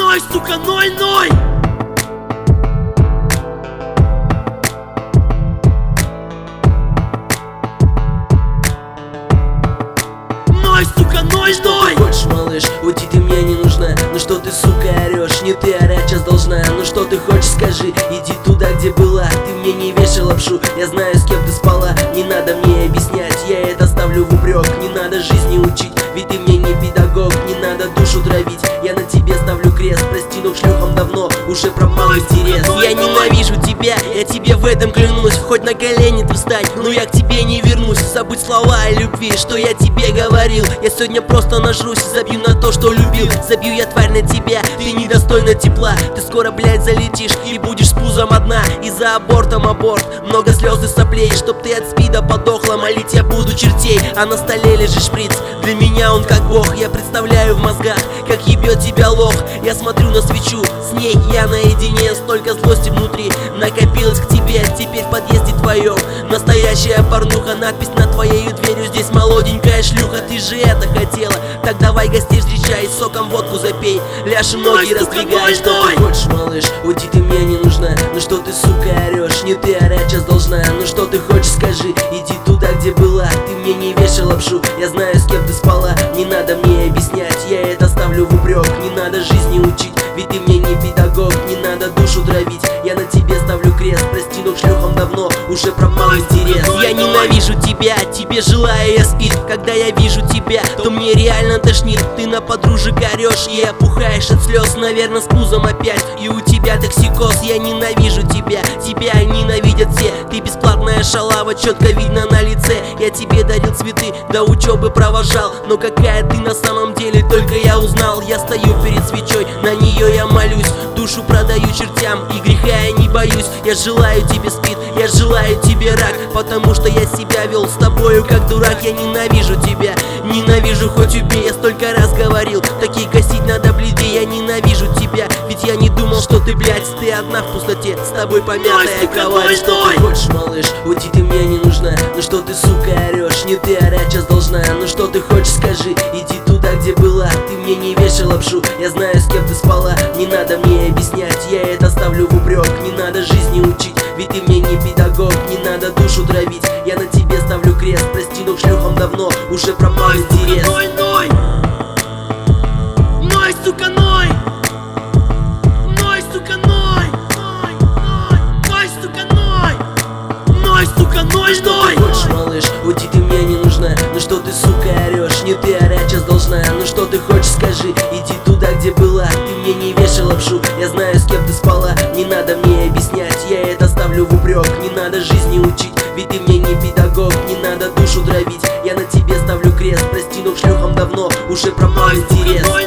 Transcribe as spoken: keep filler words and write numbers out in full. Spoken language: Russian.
Ной, сука, ной, ной! Ной, сука, ной, Что ной! ты хочешь, малыш? Уйти ты мне не нужна. Ну что ты, сука, орешь? Не ты орать сейчас должна. Ну что ты хочешь, скажи. Иди туда, где была. Ты мне не вешай лапшу. Я знаю, с кем ты спала. Не надо мне объяснять, я это ставлю в упрек. Не надо жизни учить, ведь ты мне не педагог. Не надо душу травить, я на тебе ставлю крест. Прости, но к шлюхам давно уже пропал интерес. Я ненавижу тебя, я тебе в этом клянусь. Хоть на колени ты встань, но я к тебе не вернусь. Забудь слова о любви, что я тебе говорил. Я сегодня просто нажрусь, забью на то, что любил. Забью я, тварь, на тебя, ты недостойна тепла. Ты скоро, блядь, залетишь и будешь с пузом одна. И за абортом аборт, много слез и соплей. Чтоб ты от спида подохла, молить я буду чертей. А на столе лежит шприц, для меня он как бог. Я представляю в мозгах, как ебет тебя лох. Я смотрю на свечу, с ней я наедине. Столько злости внутри накопилось к тебе. Теперь в подъезде твоем настоящая порнуха. Надпись над твоей дверью, здесь молоденькая шлюха. Ты же это хотела, так давай гостей встречай. Соком водку запей, ляжь и ноги раздвигай. Что ты хочешь, малыш? Уйти ты мне не нужна. Ну что ты, сука, орешь? Не ты орать сейчас должна. Ну что ты хочешь, скажи. Иди туда, где была. Ты мне не вешай лапшу. Я знаю, с кем ты спала. Не надо мне объяснять, я это ставлю в упрек. Не надо жизни учить, ведь ты мне не педагог. Не надо душу травить, я на тебе ставлю крест. Прости, но к шлюхам давно уже пропал интерес. Я ненавижу тебя, тебе желаю я спит. Когда я вижу тебя, то мне реально тошнит. Ты на подружек орешь и опухаешь от слез. Наверное, с пузом опять, и у тебя токсикоз. Я ненавижу тебя, тебя ненавидят все. Ты бесплатная шалава, четко видно на лице. Я тебе дарил цветы, до учебы провожал. Но какая ты на самом деле, только я узнал. Я стою перед свечой, на нее я молюсь. Душу продаю чертям, и греха я не боюсь. Я желаю тебе спид, я желаю тебе рак. Потому что я себя вел с тобою как дурак. Я ненавижу тебя, ненавижу, хоть убей. Я столько раз говорил, такие косить надо бледей. Я ненавижу тебя, ведь я не думал, что ты, блядь, ты одна в пустоте, с тобой помятая кровать. Что ты хочешь, малыш? Уйти ты мне не нужна. Ну что ты, сука, орешь? Не ты орать сейчас должна. Ну что ты хочешь, скажи. Иди туда, где была. Ты мне не вешай лапшу. Я знаю, с кем ты спала. Не надо мне объяснять, я это ставлю в упрек. Не надо жизни учить, ведь ты мне не педагог. Не надо душу травить, я на тебе ставлю крест. Прости, но к шлюхам давно уже пропал интерес. Ной, ной! Ной, сука, ной! Ной, сука, ной! Ной, ной! Ной, сука, ной! Ной, сука, ной, Что ной! ты хочешь, малыш? Уйти ты мне не нужна. Ну что ты, сука, орешь? Не ты орать сейчас должна. Ну что ты хочешь, скажи. Иди туда, где была. Ты мне не вешай лапшу. Я знаю, с кем ты спала. Не надо мне объяснять, я это ставлю в упрек. Не надо жизни учить, ведь ты мне не педагог. Не надо душу травить, я на тебе ставлю крест. Прости, но к шлюхам давно уже пропал интерес.